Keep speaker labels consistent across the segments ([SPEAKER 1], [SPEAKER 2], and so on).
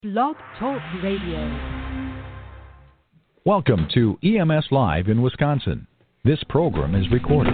[SPEAKER 1] Blog Talk Radio.
[SPEAKER 2] Welcome to EMS Live in Wisconsin. This program is recorded.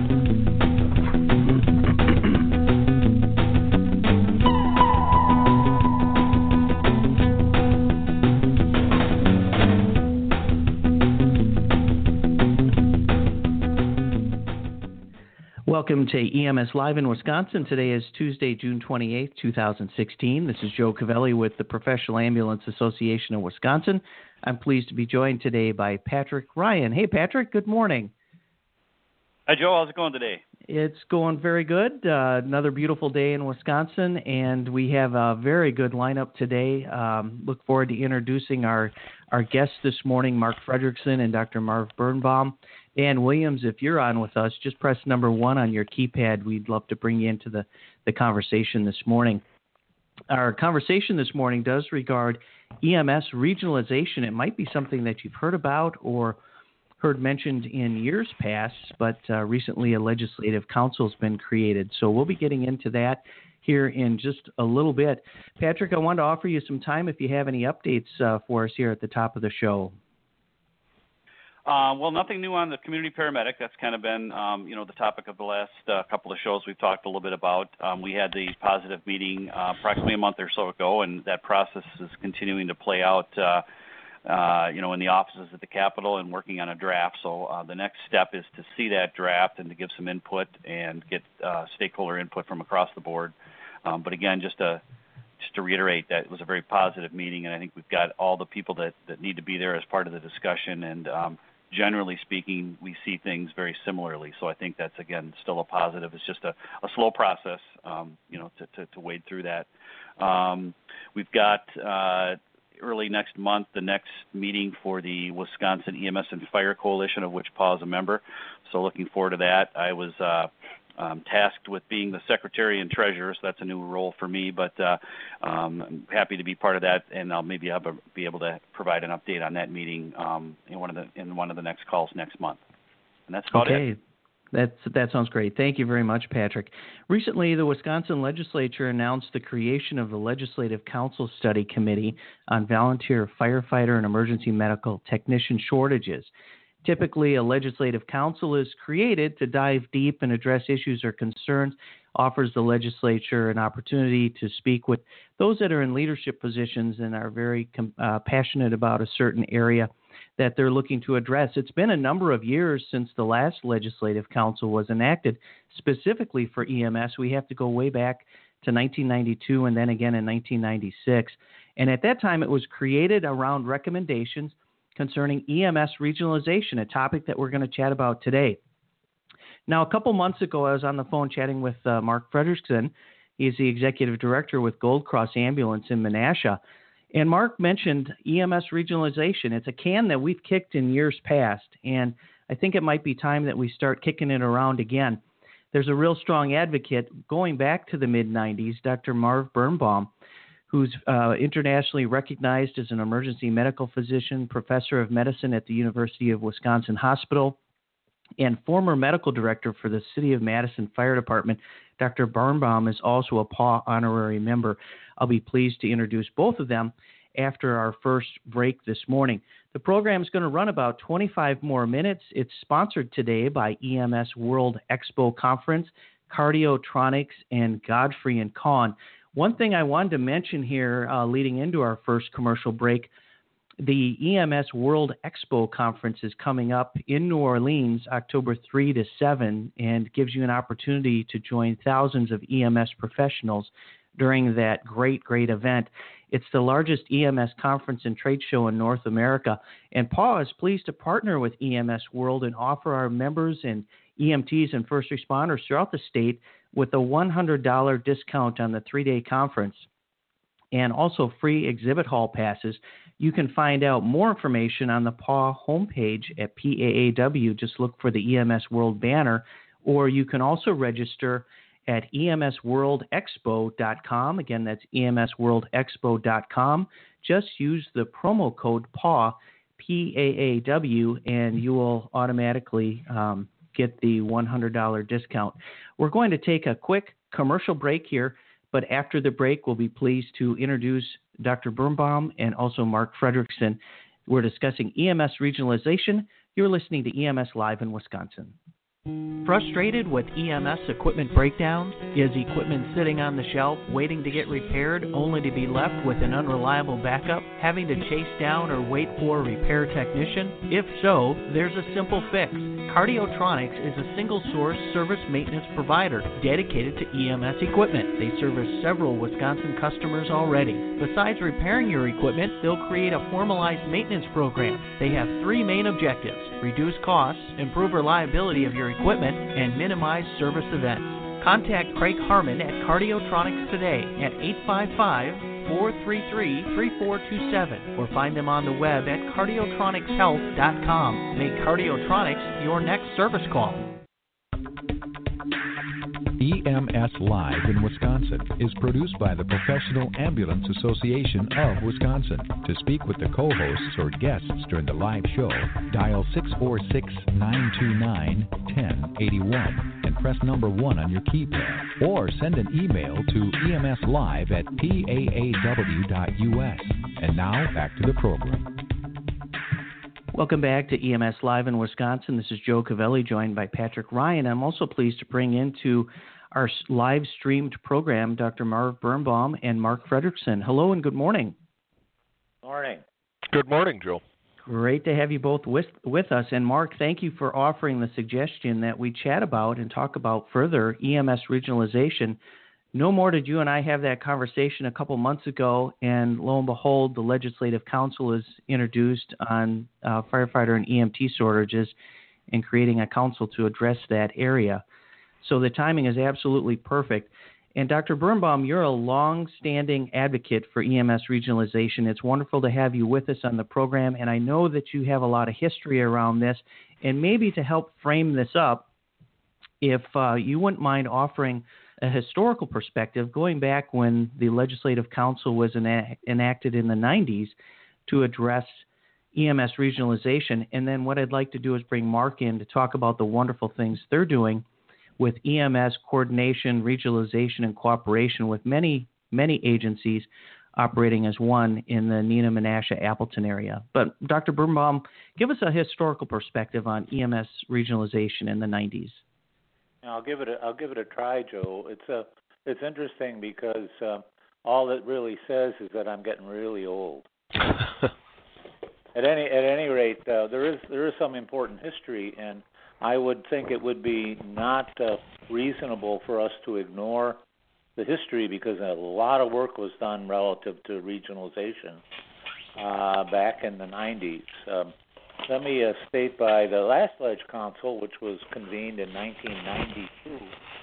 [SPEAKER 3] Welcome to EMS Live in Wisconsin. Today is Tuesday, June 28th, 2016. This is Joe Cavelli with the Professional Ambulance Association of Wisconsin. I'm pleased to be joined today by Patrick Ryan. Hey, Patrick, good morning.
[SPEAKER 4] Hi, Joe. How's it going today?
[SPEAKER 3] It's going very good. Another beautiful day in Wisconsin, and we have a very good lineup today. Look forward to introducing our guests this morning, Mark Fredrickson and Dr. Marv Birnbaum. Dan Williams, if you're on with us, just press number 1 on your keypad. We'd love to bring you into the conversation this morning. Our conversation this morning does regard EMS regionalization. It might be something that you've heard about or heard mentioned in years past, but recently a legislative council has been created. So we'll be getting into that here in just a little bit. Patrick, I wanted to offer you some time if you have any updates for us here at the top of the show.
[SPEAKER 4] Well, nothing new on the community paramedic. That's kind of been, the topic of the last couple of shows we've talked a little bit about. We had the positive meeting approximately a month or so ago, and that process is continuing to play out, in the offices at the Capitol and working on a draft. So the next step is to see that draft and to give some input and get stakeholder input from across the board. But again, just to reiterate that it was a very positive meeting, and I think we've got all the people that need to be there as part of the discussion. And generally speaking, we see things very similarly. So I think that's, again, still a positive. It's just a slow process, to wade through that. We've got early next month the next meeting for the Wisconsin EMS and Fire Coalition, of which Paul is a member. So looking forward to that. I was tasked with being the secretary and treasurer, so that's a new role for me, but I'm happy to be part of that, and I'll maybe be able to provide an update on that meeting in one of the next calls next month. And that's about it.
[SPEAKER 3] That sounds great. Thank you very much, Patrick. Recently, the Wisconsin legislature announced the creation of the Legislative Council Study Committee on Volunteer Firefighter and Emergency Medical Technician Shortages. Typically, a legislative council is created to dive deep and address issues or concerns, offers the legislature an opportunity to speak with those that are in leadership positions and are very passionate about a certain area that they're looking to address. It's been a number of years since the last legislative council was enacted specifically for EMS. We have to go way back to 1992 and then again in 1996. And at that time, it was created around recommendations concerning EMS regionalization, a topic that we're going to chat about today. Now, a couple months ago, I was on the phone chatting with Mark Fredrickson. He's the executive director with Gold Cross Ambulance in Menasha. And Mark mentioned EMS regionalization. It's a can that we've kicked in years past, and I think it might be time that we start kicking it around again. There's a real strong advocate going back to the mid-'90s, Dr. Marv Birnbaum, who's internationally recognized as an emergency medical physician, professor of medicine at the University of Wisconsin Hospital, and former medical director for the City of Madison Fire Department. Dr. Birnbaum is also a PAW honorary member. I'll be pleased to introduce both of them after our first break this morning. The program is going to run about 25 more minutes. It's sponsored today by EMS World Expo Conference, Cardiotronics, and Godfrey & Kahn. One thing I wanted to mention here leading into our first commercial break, the EMS World Expo Conference is coming up in New Orleans, October 3 to 7, and gives you an opportunity to join thousands of EMS professionals during that great event. It's the largest EMS conference and trade show in North America, and Paul is pleased to partner with EMS World and offer our members and EMTs and first responders throughout the state with a $100 discount on the 3-day conference and also free exhibit hall passes. You can find out more information on the PAW homepage at PAAW. Just look for the EMS World banner, or you can also register at emsworldexpo.com. Again, that's emsworldexpo.com. Just use the promo code PAW, PAAW, and you will automatically get the $100 discount. We're going to take a quick commercial break here, But after the break, we'll be pleased to introduce Dr. Birnbaum and also Mark Fredrickson. We're discussing EMS regionalization. You're listening to EMS Live in Wisconsin.
[SPEAKER 5] Frustrated with EMS equipment breakdowns? Is equipment sitting on the shelf waiting to get repaired only to be left with an unreliable backup, having to chase down or wait for a repair technician? If so, there's a simple fix. Cardiotronics is a single-source service maintenance provider dedicated to EMS equipment. They service several Wisconsin customers already. Besides repairing your equipment, they'll create a formalized maintenance program. They have three main objectives: reduce costs, improve reliability of your equipment, and minimize service events. Contact Craig Harmon at Cardiotronics today at 855-433-3427 or find them on the web at cardiotronicshealth.com. Make Cardiotronics your next service call.
[SPEAKER 2] EMS Live in Wisconsin is produced by the Professional Ambulance Association of Wisconsin. To speak with the co-hosts or guests during the live show, dial 646-929-1081 and press number 1 on your keypad, or send an email to emslive@paaw.us. And now, back to the program.
[SPEAKER 3] Welcome back to EMS Live in Wisconsin. This is Joe Cavelli, joined by Patrick Ryan. I'm also pleased to bring into our live streamed program Dr. Marv Birnbaum and Mark Fredrickson. Hello and good morning.
[SPEAKER 6] Morning.
[SPEAKER 7] Good morning, Joe.
[SPEAKER 3] Great to have you both with us. And Mark, thank you for offering the suggestion that we chat about and talk about further EMS regionalization. No more did you and I have that conversation a couple months ago, and lo and behold, the Legislative Council is introduced on firefighter and EMT shortages and creating a council to address that area. So the timing is absolutely perfect. And Dr. Birnbaum, you're a long-standing advocate for EMS regionalization. It's wonderful to have you with us on the program, and I know that you have a lot of history around this. And maybe to help frame this up, if you wouldn't mind offering a historical perspective, going back when the Legislative Council was enacted in the 90s to address EMS regionalization. And then what I'd like to do is bring Mark in to talk about the wonderful things they're doing with EMS coordination, regionalization, and cooperation with many, many agencies operating as one in the Neenah, Menasha, Appleton area. But Dr. Birnbaum, give us a historical perspective on EMS regionalization in the 90s.
[SPEAKER 6] I'll give it a try, Joe. It's interesting because all it really says is that I'm getting really old. At any rate, there is some important history, and I would think it would be not reasonable for us to ignore the history, because a lot of work was done relative to regionalization back in the 90s. Let me state by the last Ledge Council, which was convened in 1992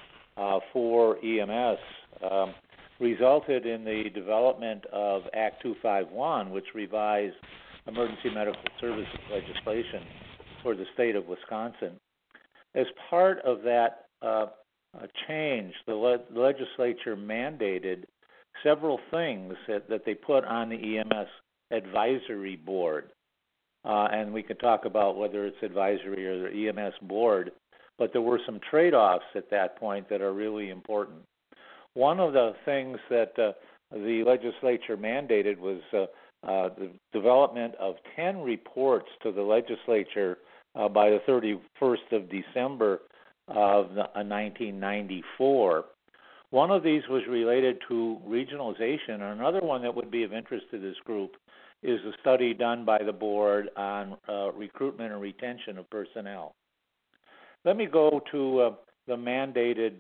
[SPEAKER 6] for EMS, resulted in the development of Act 251, which revised emergency medical services legislation for the state of Wisconsin. As part of that change, the legislature mandated several things that they put on the EMS advisory board. And we could talk about whether it's advisory or the EMS board, but there were some trade-offs at that point that are really important. One of the things that the legislature mandated was the development of 10 reports to the legislature by the 31st of December of 1994. One of these was related to regionalization, and another one that would be of interest to this group is a study done by the board on recruitment and retention of personnel. Let me go to the mandated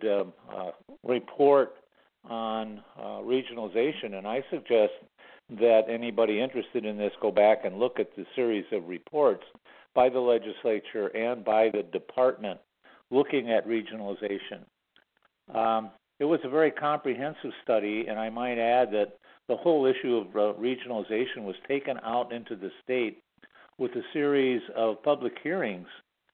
[SPEAKER 6] report on regionalization, and I suggest that anybody interested in this go back and look at the series of reports by the legislature and by the department looking at regionalization. It was a very comprehensive study, and I might add that the whole issue of regionalization was taken out into the state with a series of public hearings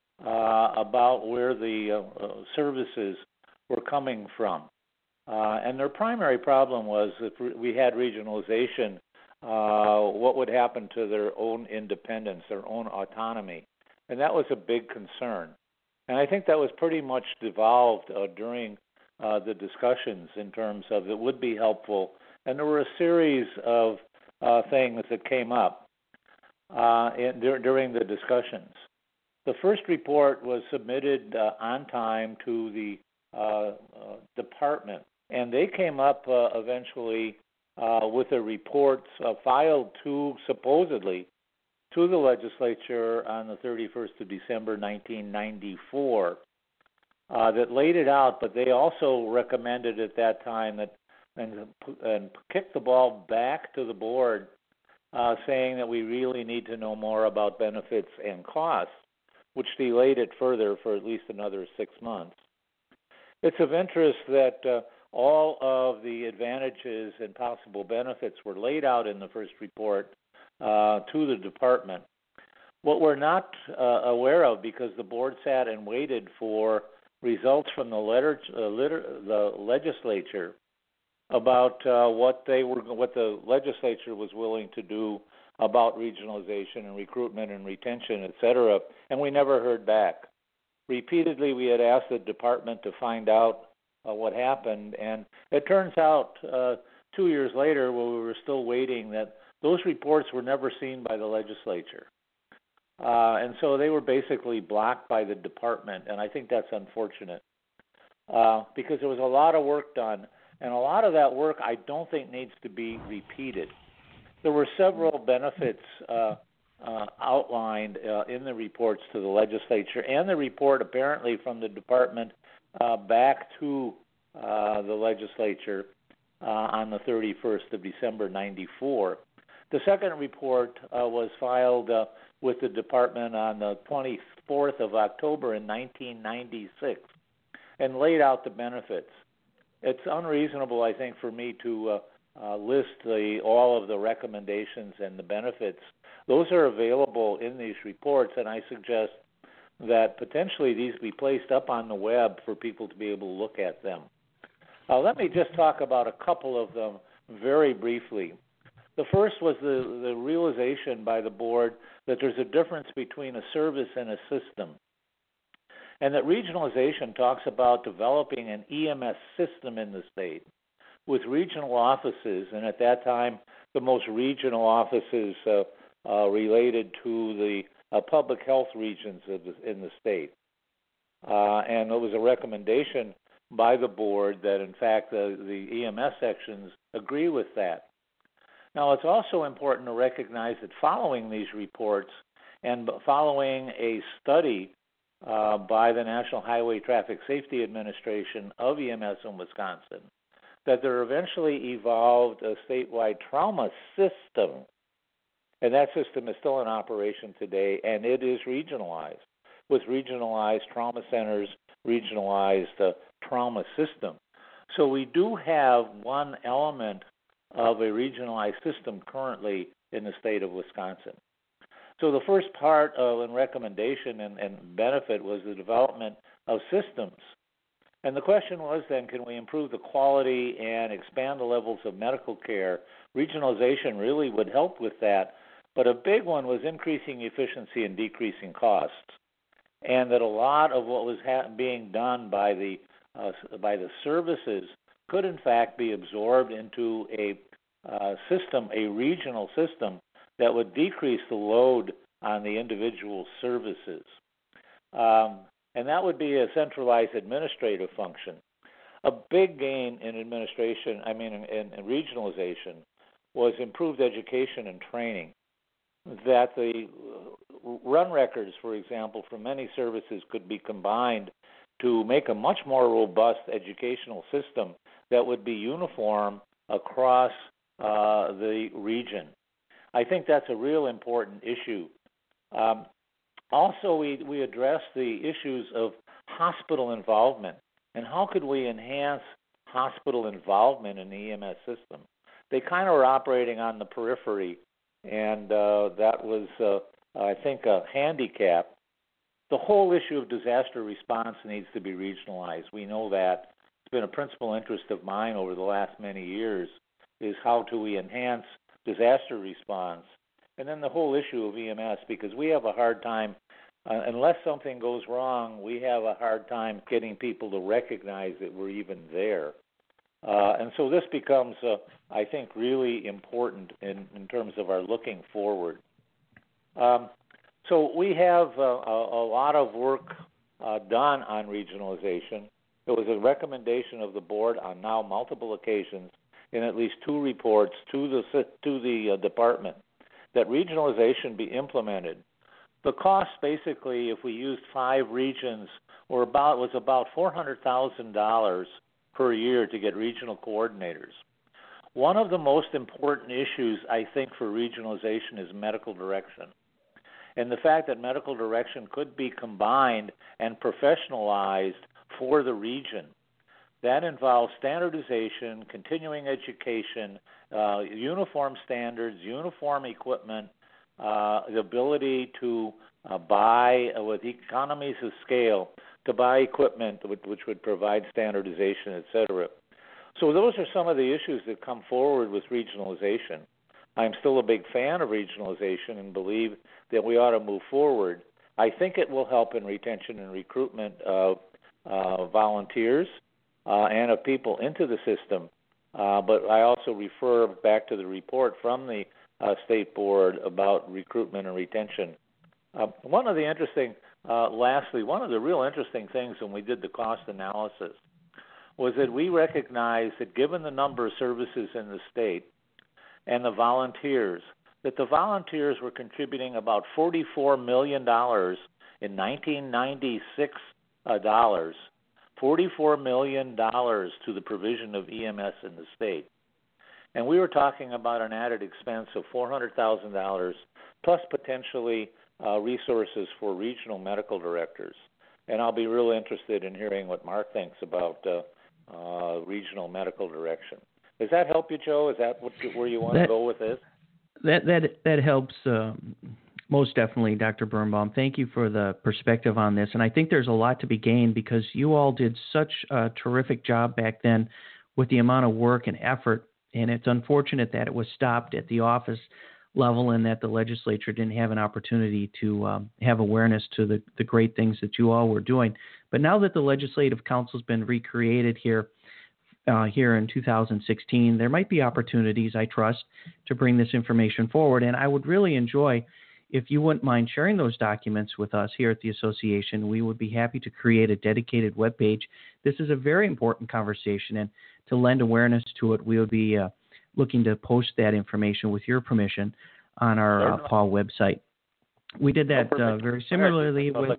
[SPEAKER 6] about where the services were coming from. And their primary problem was if we had regionalization, what would happen to their own independence, their own autonomy. And that was a big concern. And I think that was pretty much devolved during the discussions in terms of it would be helpful. And there were a series of things that came up during the discussions. The first report was submitted on time to the department, and they came up eventually with a report filed supposedly to the legislature on the 31st of December 1994 that laid it out, but they also recommended at that time that and kicked the ball back to the board, saying that we really need to know more about benefits and costs, which delayed it further for at least another 6 months. It's of interest that all of the advantages and possible benefits were laid out in the first report to the department. What we're not aware of, because the board sat and waited for results from the legislature about what the legislature was willing to do about regionalization and recruitment and retention, et cetera, and we never heard back. Repeatedly, we had asked the department to find out what happened, and it turns out 2 years later, while we were still waiting, that those reports were never seen by the legislature. And so they were basically blocked by the department, and I think that's unfortunate because there was a lot of work done, and a lot of that work I don't think needs to be repeated. There were several benefits outlined in the reports to the legislature, and the report apparently from the department back to the legislature on the 31st of December 94. The second report was filed with the department on the 24th of October in 1996 and laid out the benefits. It's unreasonable, I think, for me to list all of the recommendations and the benefits. Those are available in these reports, and I suggest that potentially these be placed up on the web for people to be able to look at them. Let me just talk about a couple of them very briefly. The first was the realization by the board that there's a difference between a service and a system, and that regionalization talks about developing an EMS system in the state with regional offices, and at that time the most regional offices related to the public health regions in the state. And it was a recommendation by the board that, in fact, the EMS sections agree with that. Now, it's also important to recognize that following these reports and following a study by the National Highway Traffic Safety Administration of EMS in Wisconsin, that there eventually evolved a statewide trauma system, and that system is still in operation today, and it is regionalized, with regionalized trauma centers, regionalized trauma system. So we do have one element of a regionalized system currently in the state of Wisconsin. So the first part of a recommendation and benefit was the development of systems. And the question was then, can we improve the quality and expand the levels of medical care? Regionalization really would help with that. But a big one was increasing efficiency and decreasing costs. And that a lot of what was being done by the services could in fact be absorbed into a system, a regional system that would decrease the load on the individual services. And that would be a centralized administrative function. A big gain in administration, in regionalization, was improved education and training. That the run records, for example, for many services could be combined to make a much more robust educational system that would be uniform across the region. I think that's a real important issue. Also, we addressed the issues of hospital involvement and how could we enhance hospital involvement in the EMS system. They kind of were operating on the periphery, and that was, I think, a handicap. The whole issue of disaster response needs to be regionalized. We know that. It's been a principal interest of mine over the last many years, is how do we enhance disaster response. And then the whole issue of EMS, because we have a hard time unless something goes wrong, we have a hard time getting people to recognize that we're even there. And so this becomes, I think, really important in terms of our looking forward. So we have a lot of work done on regionalization. There was a recommendation of the board on now multiple occasions in at least 2 reports to the department that regionalization be implemented. The cost, basically, if we used 5 regions, was about $400,000 per year to get regional coordinators. One of the most important issues, I think, for regionalization is medical direction. And the fact that medical direction could be combined and professionalized for the region. That involves standardization, continuing education, uniform standards, uniform equipment, the ability to buy, with economies of scale, to buy equipment which would provide standardization, et cetera. So those are some of the issues that come forward with regionalization. I'm still a big fan of regionalization and believe that we ought to move forward. I think it will help in retention and recruitment of volunteers and of people into the system. But I also refer back to the report from the State Board about recruitment and retention. One of the real interesting things when we did the cost analysis was that we recognized that given the number of services in the state and the volunteers, that the volunteers were contributing about $44 million in 1996 dollars, $44 million to the provision of EMS in the state. And we were talking about an added expense of $400,000 plus potentially resources for regional medical directors. And I'll be real interested in hearing what Mark thinks about regional medical direction. Does that help you, Joe? Is that where you want to go with this?
[SPEAKER 3] That helps most definitely, Dr. Birnbaum. Thank you for the perspective on this. And I think there's a lot to be gained because you all did such a terrific job back then with the amount of work and effort. And it's unfortunate that it was stopped at the office level and that the legislature didn't have an opportunity to have awareness to the great things that you all were doing. But now that the Legislative Council has been recreated here in 2016, there might be opportunities, I trust, to bring this information forward. And I would really enjoy if you wouldn't mind sharing those documents with us here at the association. We would be happy to create a dedicated webpage. This is a very important conversation, and to lend awareness to it, we would be looking to post that information with your permission on our Paul website. We did that very similarly with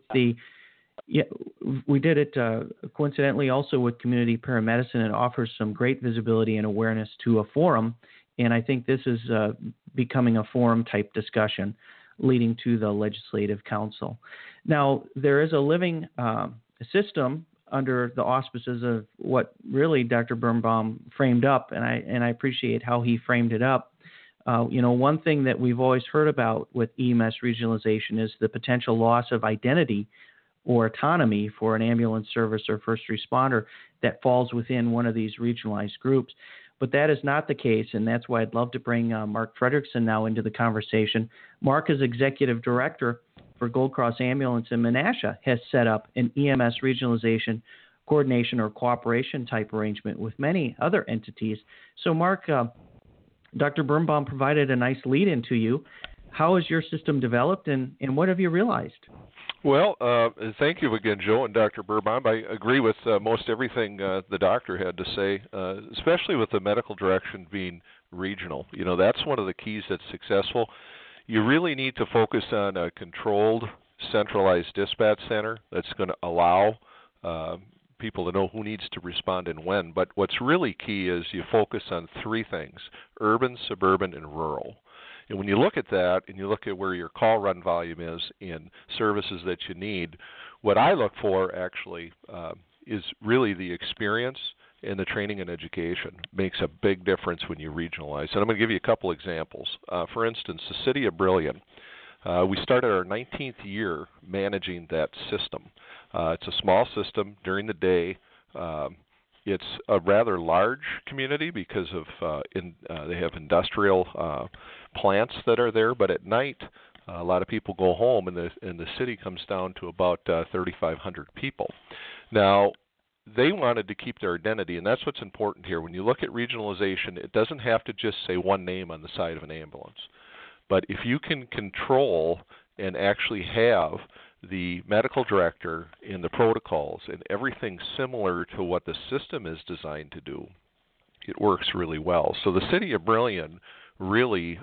[SPEAKER 3] we did it coincidentally also with community paramedicine. It offers some great visibility and awareness to a forum, and I think this is becoming a forum-type discussion leading to the Legislative Council. Now, there is a living system under the auspices of what really Dr. Birnbaum framed up, and I appreciate how he framed it up. One thing that we've always heard about with EMS regionalization is the potential loss of identity or autonomy for an ambulance service or first responder that falls within one of these regionalized groups. But that is not the case, and that's why I'd love to bring Mark Fredrickson now into the conversation. Mark is Executive Director for Gold Cross Ambulance in Menasha, has set up an EMS regionalization coordination or cooperation type arrangement with many other entities. So Mark, Dr. Birnbaum provided a nice lead into you. How has your system developed, and what have you realized?
[SPEAKER 7] Well, thank you again, Joe and Dr. Birnbaum. I agree with most everything the doctor had to say, especially with the medical direction being regional. That's one of the keys that's successful. You really need to focus on a controlled, centralized dispatch center that's going to allow people to know who needs to respond and when. But what's really key is you focus on 3 things: urban, suburban, and rural. And when you look at that and you look at where your call run volume is in services that you need, what I look for actually is really the experience and the training and education. Makes a big difference when you regionalize. And I'm going to give you a couple examples. For instance, the city of Brillion. We started our 19th year managing that system. It's a small system during the day. It's a rather large community because of they have industrial plants that are there, but at night A lot of people go home, and the city comes down to about 3,500 people. Now, they wanted to keep their identity, and that's what's important here. When you look at regionalization, it doesn't have to just say one name on the side of an ambulance. But if you can control and actually have the medical director in the protocols and everything similar to what the system is designed to do, it works really well. So the city of Brillion really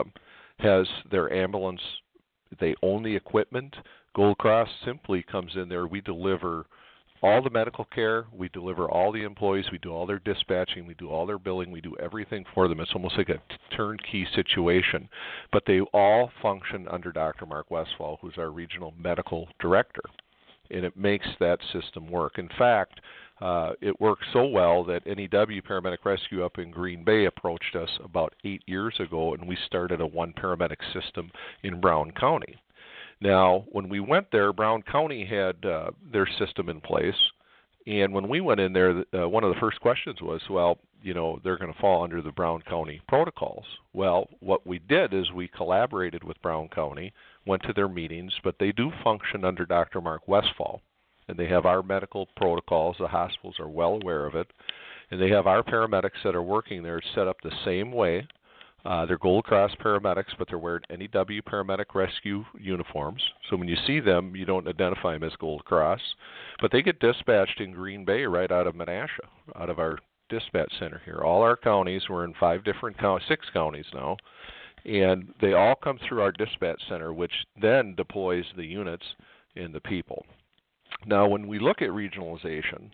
[SPEAKER 7] has their ambulance. They own the equipment. Gold Cross simply comes in there. We deliver all the medical care. We deliver all the employees. We do all their dispatching. We do all their billing. We do everything for them. It's almost like a turnkey situation. But they all function under Dr. Mark Westfall, who's our regional medical director. And it makes that system work. In fact, it works so well that NEW Paramedic Rescue up in Green Bay approached us about 8 years ago, and we started a one paramedic system in Brown County. Now, when we went there, Brown County had their system in place, and when we went in there, one of the first questions was, well, they're going to fall under the Brown County protocols. Well, what we did is we collaborated with Brown County, went to their meetings, but they do function under Dr. Mark Westfall. And they have our medical protocols. The hospitals are well aware of it. And they have our paramedics that are working there set up the same way. They're Gold Cross paramedics, but they're wearing NEW Paramedic Rescue uniforms. So when you see them, you don't identify them as Gold Cross. But they get dispatched in Green Bay right out of Menasha, out of our dispatch center here. All our counties, we're in 6 counties now. And they all come through our dispatch center, which then deploys the units and the people. Now, when we look at regionalization,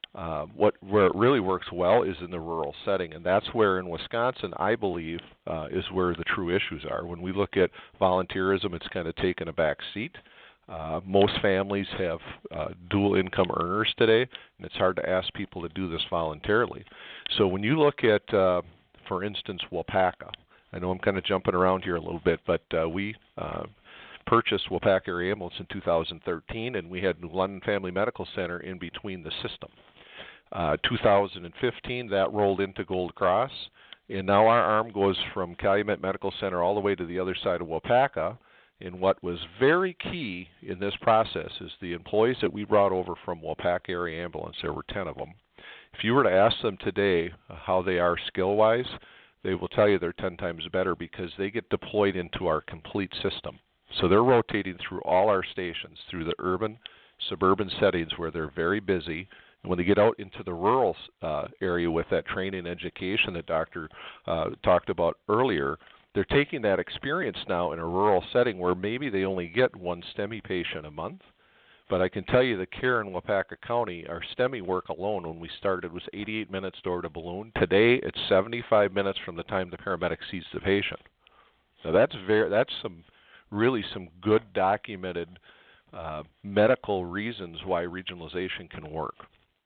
[SPEAKER 7] where it really works well is in the rural setting, and that's where in Wisconsin, I believe, is where the true issues are. When we look at volunteerism, it's kind of taken a back seat. Most families have dual income earners today, and it's hard to ask people to do this voluntarily. So when you look at, for instance, Waupaca, I know I'm kind of jumping around here a little bit, but we purchased Waupaca Area Ambulance in 2013, and we had New London Family Medical Center in between the system. 2015, that rolled into Gold Cross, and now our arm goes from Calumet Medical Center all the way to the other side of Waupaca. And what was very key in this process is the employees that we brought over from Waupaca Area Ambulance, there were 10 of them. If you were to ask them today how they are skill-wise, they will tell you they're 10 times better because they get deployed into our complete system. So they're rotating through all our stations, through the urban, suburban settings where they're very busy. And when they get out into the rural area with that training and education that Doctor talked about earlier, they're taking that experience now in a rural setting where maybe they only get one STEMI patient a month. But I can tell you the care in Waupaca County, our STEMI work alone when we started was 88 minutes door to balloon. Today it's 75 minutes from the time the paramedic sees the patient. Now that's really some good documented medical reasons why regionalization can work.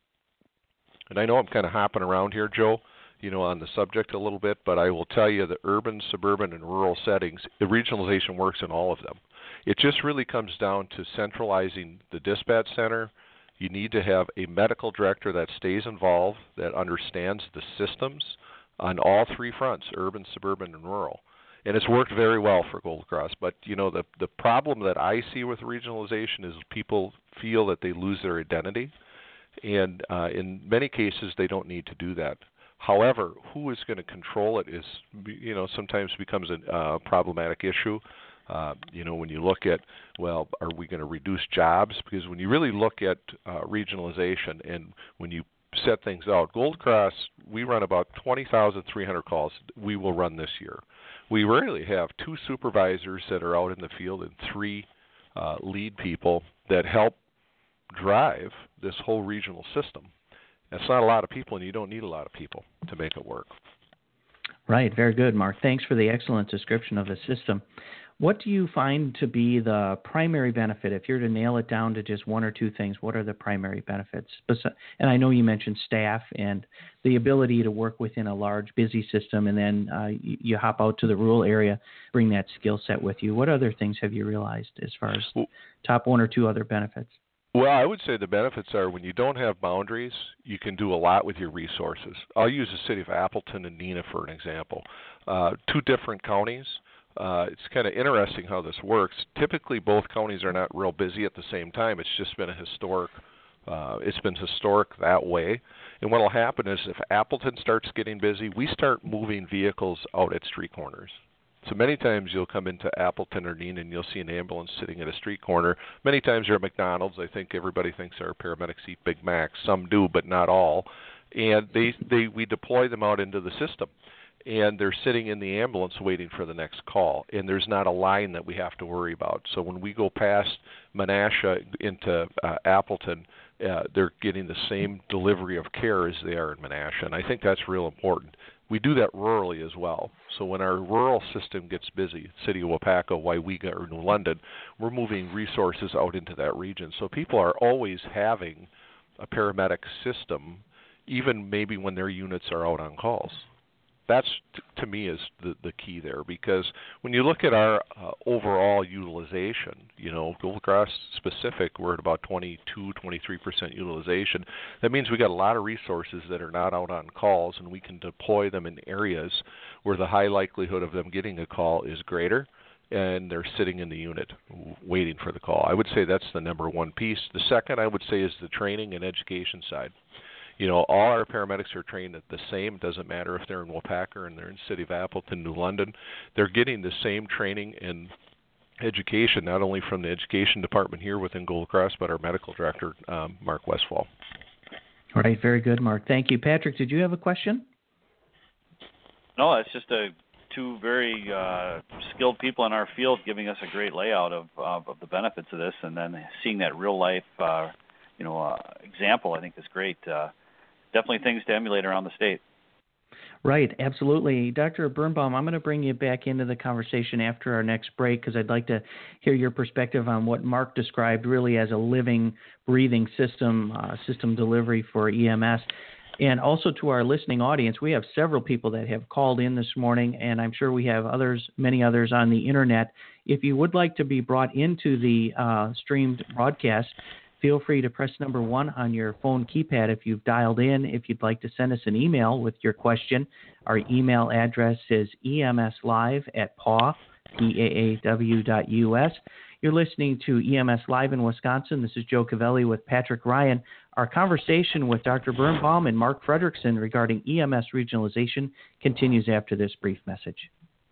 [SPEAKER 7] And I know I'm kind of hopping around here, Joe, on the subject a little bit, but I will tell you the urban, suburban, and rural settings, the regionalization works in all of them. It just really comes down to centralizing the dispatch center. You need to have a medical director that stays involved, that understands the systems on all three fronts, urban, suburban, and rural. And it's worked very well for Gold Cross. But, the problem that I see with regionalization is people feel that they lose their identity. And in many cases, they don't need to do that. However, who is going to control it is, sometimes becomes a problematic issue. When you look at, well, are we going to reduce jobs? Because when you really look at regionalization and when you set things out, Gold Cross, we run about 20,300 calls we will run this year. We rarely have 2 supervisors that are out in the field and 3 lead people that help drive this whole regional system. That's not a lot of people, and you don't need a lot of people to make it work.
[SPEAKER 3] Right. Very good, Mark. Thanks for the excellent description of the system. What do you find to be the primary benefit? If you're to nail it down to just 1 or 2 things, what are the primary benefits? And I know you mentioned staff and the ability to work within a large, busy system, and then you hop out to the rural area, bring that skill set with you. What other things have you realized as far as top 1 or 2 other benefits?
[SPEAKER 7] Well, I would say the benefits are when you don't have boundaries, you can do a lot with your resources. I'll use the city of Appleton and Neenah for an example. 2 different counties. it's kind of interesting how this works. Typically, both counties are not real busy at the same time. It's just been it's been historic that way. And what will happen is if Appleton starts getting busy, we start moving vehicles out at street corners. So many times you'll come into Appleton or Neenah and you'll see an ambulance sitting at a street corner. Many times they're at McDonald's. I think everybody thinks our paramedics eat Big Macs. Some do, but not all. And we deploy them out into the system. And they're sitting in the ambulance waiting for the next call. And there's not a line that we have to worry about. So when we go past Menasha into Appleton, they're getting the same delivery of care as they are in Menasha. And I think that's real important. We do that rurally as well. So when our rural system gets busy, City of Waupaca, Waiwega, or New London, we're moving resources out into that region. So people are always having a paramedic system, even maybe when their units are out on calls. That's, to me, is the key there, because when you look at our overall utilization, Gold Cross specific, we're at about 22-23% utilization. That means we got a lot of resources that are not out on calls, and we can deploy them in areas where the high likelihood of them getting a call is greater, and they're sitting in the unit waiting for the call. I would say that's the number one piece. The second, I would say, is the training and education side. All our paramedics are trained at the same. It doesn't matter if they're in Waupaca and they're in City of Appleton, New London. They're getting the same training and education, not only from the education department here within Gold Cross, but our medical director, Mark Westfall.
[SPEAKER 3] All right, very good, Mark. Thank you. Patrick, did you have a question?
[SPEAKER 4] No, it's just two very skilled people in our field giving us a great layout of the benefits of this, and then seeing that real life example, I think, is great. Definitely things to emulate around the state.
[SPEAKER 3] Right, absolutely. Dr. Birnbaum, I'm going to bring you back into the conversation after our next break, because I'd like to hear your perspective on what Mark described really as a living, breathing system delivery for EMS. And also to our listening audience, we have several people that have called in this morning, and I'm sure we have many others on the internet. If you would like to be brought into the streamed broadcast, feel free to press number 1 on your phone keypad if you've dialed in. If you'd like to send us an email with your question, our email address is emslive@paaw.us. You're listening to EMS Live in Wisconsin. This is Joe Cavelli with Patrick Ryan. Our conversation with Dr. Birnbaum and Mark Fredrickson regarding EMS regionalization continues after this brief message.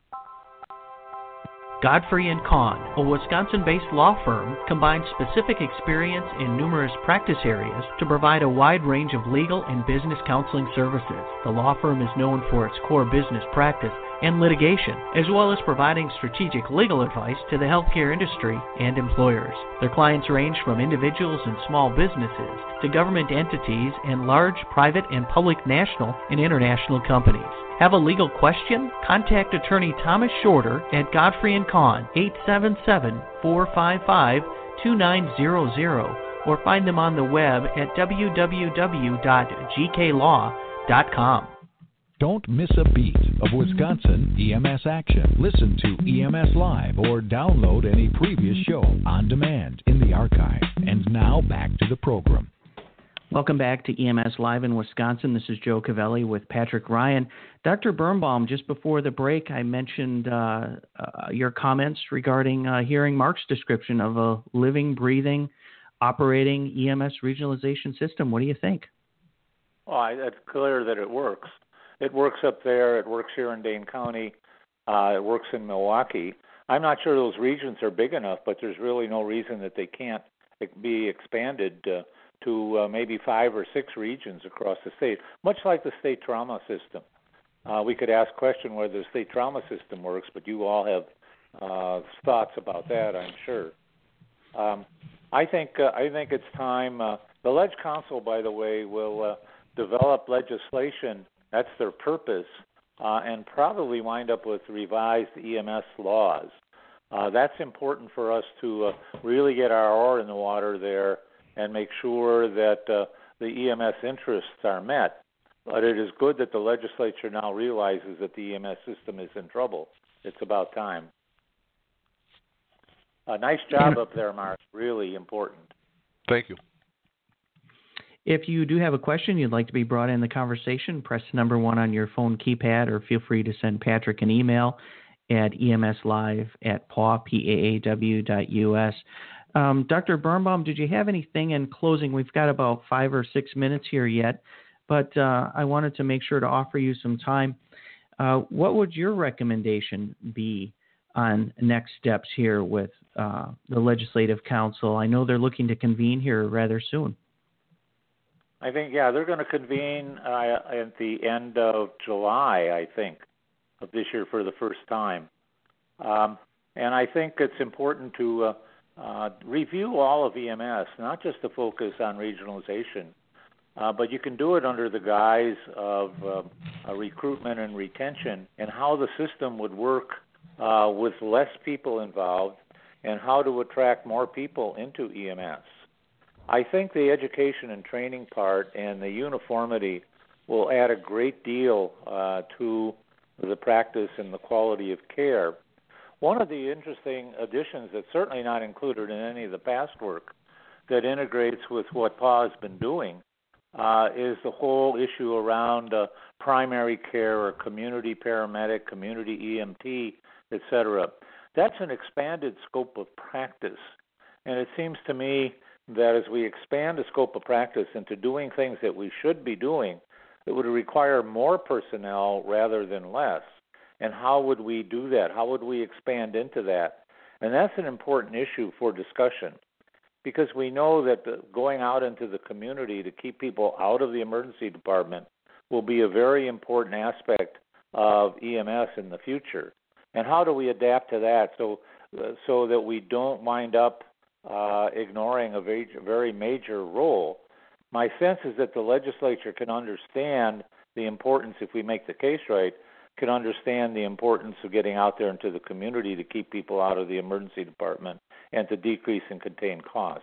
[SPEAKER 5] Godfrey & Kahn, a Wisconsin-based law firm, combines specific experience in numerous practice areas to provide a wide range of legal and business counseling services. The law firm is known for its core business practice and litigation, as well as providing strategic legal advice to the healthcare industry and employers. Their clients range from individuals and small businesses to government entities and large private and public national and international companies. Have a legal question? Contact attorney Thomas Shorter at Godfrey & Kahn, 877-455-2900, or find them on the web at www.gklaw.com.
[SPEAKER 2] Don't miss a beat of Wisconsin EMS action. Listen to EMS Live or download any previous show on demand in the archive. And now back to the program.
[SPEAKER 3] Welcome back to EMS Live in Wisconsin. This is Joe Cavelli with Patrick Ryan. Dr. Birnbaum, just before the break, I mentioned your comments regarding hearing Mark's description of a living, breathing, operating EMS regionalization system. What do you think?
[SPEAKER 6] Well, it's clear that it works. It works up there. It works here in Dane County. It works in Milwaukee. I'm not sure those regions are big enough, but there's really no reason that they can't be expanded to maybe 5 or 6 regions across the state, much like the state trauma system. We could ask question whether the state trauma system works, but you all have thoughts about that, I'm sure. I think it's time. The Ledge Council, by the way, will develop legislation. That's their purpose, and probably wind up with revised EMS laws. That's important for us to really get our oar in the water there and make sure that the EMS interests are met. But it is good that the legislature now realizes that the EMS system is in trouble. It's about time. Nice job up there, Mark. Really important.
[SPEAKER 7] Thank you.
[SPEAKER 3] If you do have a question you'd like to be brought in the conversation, press number 1 on your phone keypad, or feel free to send Patrick an email. at emslive@paaw.us. Dr. Birnbaum, did you have anything in closing? We've got about 5 or 6 minutes here yet, but I wanted to make sure to offer you some time. What would your recommendation be on next steps here with the Legislative Council? I know they're looking to convene here rather soon.
[SPEAKER 6] I think, they're going to convene at the end of July, I think, of this year for the first time. And I think it's important to review all of EMS, not just to focus on regionalization, but you can do it under the guise of recruitment and retention and how the system would work with less people involved and how to attract more people into EMS. I think the education and training part and the uniformity will add a great deal to the practice and the quality of care. One of the interesting additions that's certainly not included in any of the past work that integrates with what PAW has been doing is the whole issue around primary care or community paramedic, community EMT, et cetera. That's an expanded scope of practice. And it seems to me that as we expand the scope of practice into doing things that we should be doing, it would require more personnel rather than less. And how would we do that? How would we expand into that? And that's an important issue for discussion because we know that going out into the community to keep people out of the emergency department will be a very important aspect of EMS in the future. And how do we adapt to that so that we don't wind up ignoring a very major role? My sense is that the legislature can understand the importance, if we make the case right, can understand the importance of getting out there into the community to keep people out of the emergency department and to decrease and contain costs.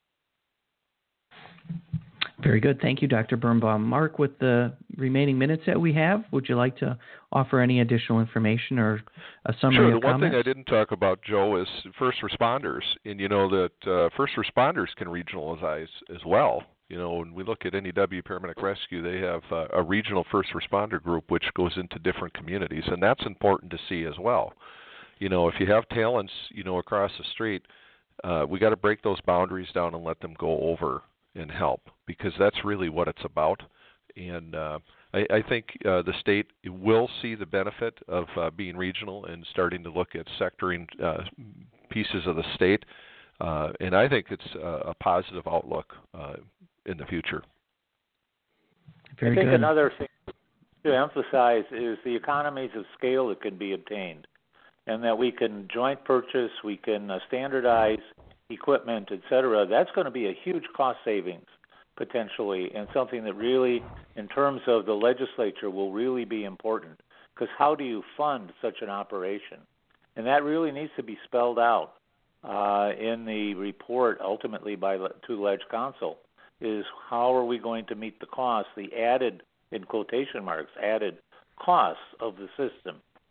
[SPEAKER 3] Very good. Thank you, Dr. Birnbaum. Mark, with the remaining minutes that we have, would you like to offer any additional information or a summary
[SPEAKER 7] of comments? Sure. The one thing I didn't talk about, Joe, is first responders. And you know that first responders can regionalize as well. You know, when we look at NEW Paramedic Rescue, they have a regional first responder group which goes into different communities, and that's important to see as well. You know, if you have talents, you know, across the street, we got to break those boundaries down and let them go over and help, because that's really what it's about. And I think the state will see the benefit of being regional and starting to look at sectoring pieces of the state, and I think it's a positive outlook in the future.
[SPEAKER 3] Very
[SPEAKER 6] I think
[SPEAKER 3] good.
[SPEAKER 6] Another thing to emphasize is the economies of scale that can be obtained, and that we can joint purchase, we can standardize equipment, et cetera. That's going to be a huge cost savings potentially, and something that really, in terms of the legislature, will really be important. Because how do you fund such an operation? And that really needs to be spelled out in the report, ultimately to Leg Council, is how are we going to meet the costs, the added, in quotation marks, added costs of the system.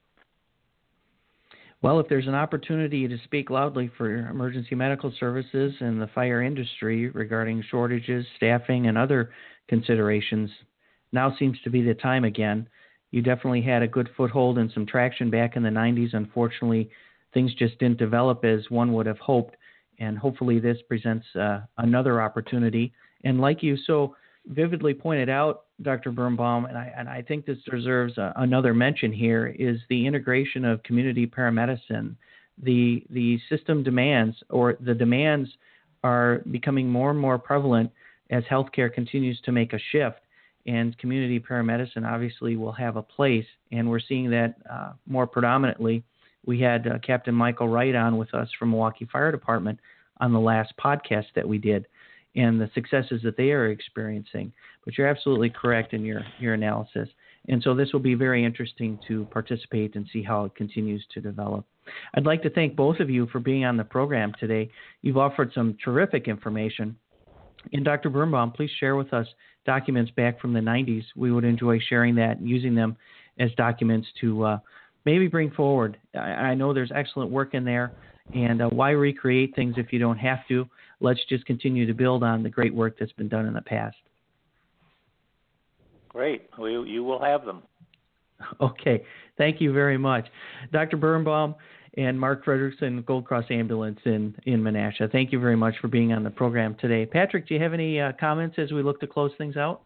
[SPEAKER 3] Well, if there's an opportunity to speak loudly for emergency medical services and the fire industry regarding shortages, staffing, and other considerations, now seems to be the time again. You definitely had a good foothold and some traction back in the 90s. Unfortunately, things just didn't develop as one would have hoped, and hopefully this presents another opportunity. And like you so vividly pointed out, Dr. Birnbaum, and I think this deserves another mention here, is the integration of community paramedicine. The system demands, or the demands, are becoming more and more prevalent as healthcare continues to make a shift, and community paramedicine obviously will have a place, and we're seeing that more predominantly. We had Captain Michael Wright on with us from Milwaukee Fire Department on the last podcast that we did, and the successes that they are experiencing. But you're absolutely correct in your analysis. And so this will be very interesting to participate and see how it continues to develop. I'd like to thank both of you for being on the program today. You've offered some terrific information. And Dr. Birnbaum, please share with us documents back from the 90s. We would enjoy sharing that and using them as documents to maybe bring forward. I know there's excellent work in there, and why recreate things if you don't have to? Let's just continue to build on the great work that's been done in the past.
[SPEAKER 6] Great. You will have them.
[SPEAKER 3] Okay. Thank you very much. Dr. Birnbaum and Mark Frederickson, Gold Cross Ambulance in Menasha. Thank you very much for being on the program today. Patrick, do you have any comments as we look to close things out?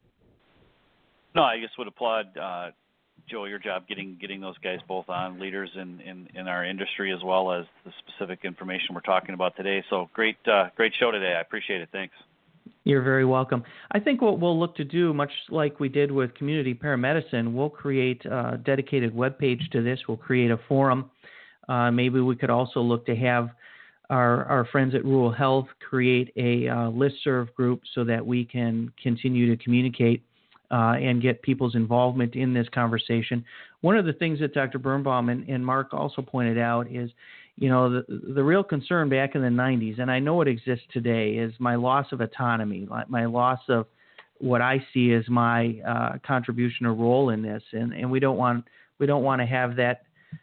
[SPEAKER 4] No, I just would applaud Joe, your job getting those guys both on, leaders in our industry as well as the specific information we're talking about today. So great show today. I appreciate it. Thanks.
[SPEAKER 3] You're very welcome. I think what we'll look to do, much like we did with community paramedicine, we'll create a dedicated webpage to this. We'll create a forum. Maybe we could also look to have our friends at Rural Health create a listserv group so that we can continue to communicate and get people's involvement in this conversation. One of the things that Dr. Birnbaum and Mark also pointed out is, the real concern back in the 90s, and I know it exists today, is my loss of autonomy, my loss of what I see as my contribution or role in this, and we don't want to have that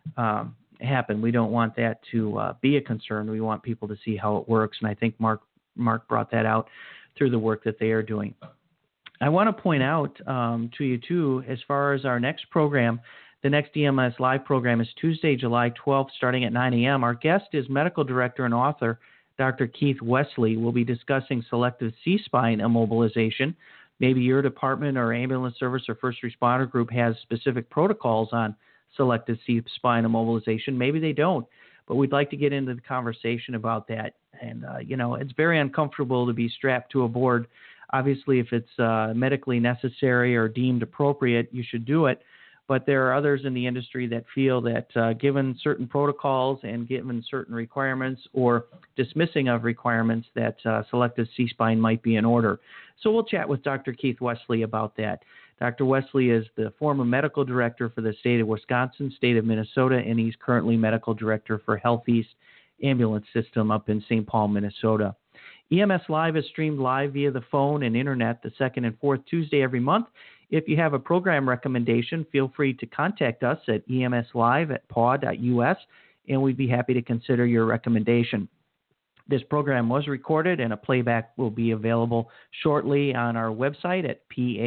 [SPEAKER 3] happen. We don't want that to be a concern. We want people to see how it works, and I think Mark brought that out through the work that they are doing. I want to point out to you, too, as far as our next program, the next EMS Live program is Tuesday, July 12th, starting at 9 a.m. Our guest is medical director and author, Dr. Keith Wesley. We'll be discussing selective C-spine immobilization. Maybe your department or ambulance service or first responder group has specific protocols on selective C-spine immobilization. Maybe they don't, but we'd like to get into the conversation about that. And, it's very uncomfortable to be strapped to a board. Obviously, if it's medically necessary or deemed appropriate, you should do it. But there are others in the industry that feel that given certain protocols and given certain requirements or dismissing of requirements, that selective C-spine might be in order. So we'll chat with Dr. Keith Wesley about that. Dr. Wesley is the former medical director for the state of Wisconsin, state of Minnesota, and he's currently medical director for Health East Ambulance System up in St. Paul, Minnesota. EMS Live is streamed live via the phone and internet the second and fourth Tuesday every month. If you have a program recommendation, feel free to contact us at emslive@paw.us, and we'd be happy to consider your recommendation. This program was recorded, and a playback will be available shortly on our website at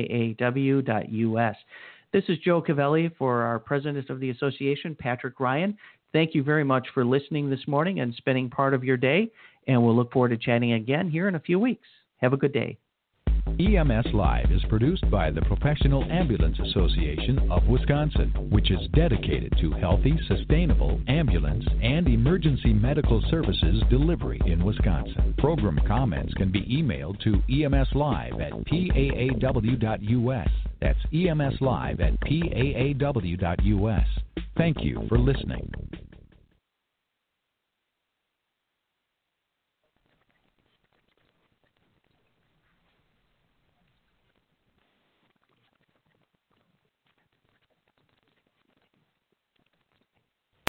[SPEAKER 3] paaw.us. This is Joe Cavelli for our president of the association, Patrick Ryan. Thank you very much for listening this morning and spending part of your day, and we'll look forward to chatting again here in a few weeks. Have a good day.
[SPEAKER 2] EMS Live is produced by the Professional Ambulance Association of Wisconsin, which is dedicated to healthy, sustainable ambulance and emergency medical services delivery in Wisconsin. Program comments can be emailed to emslive@paaw.us. That's emslive@paaw.us. Thank you for listening.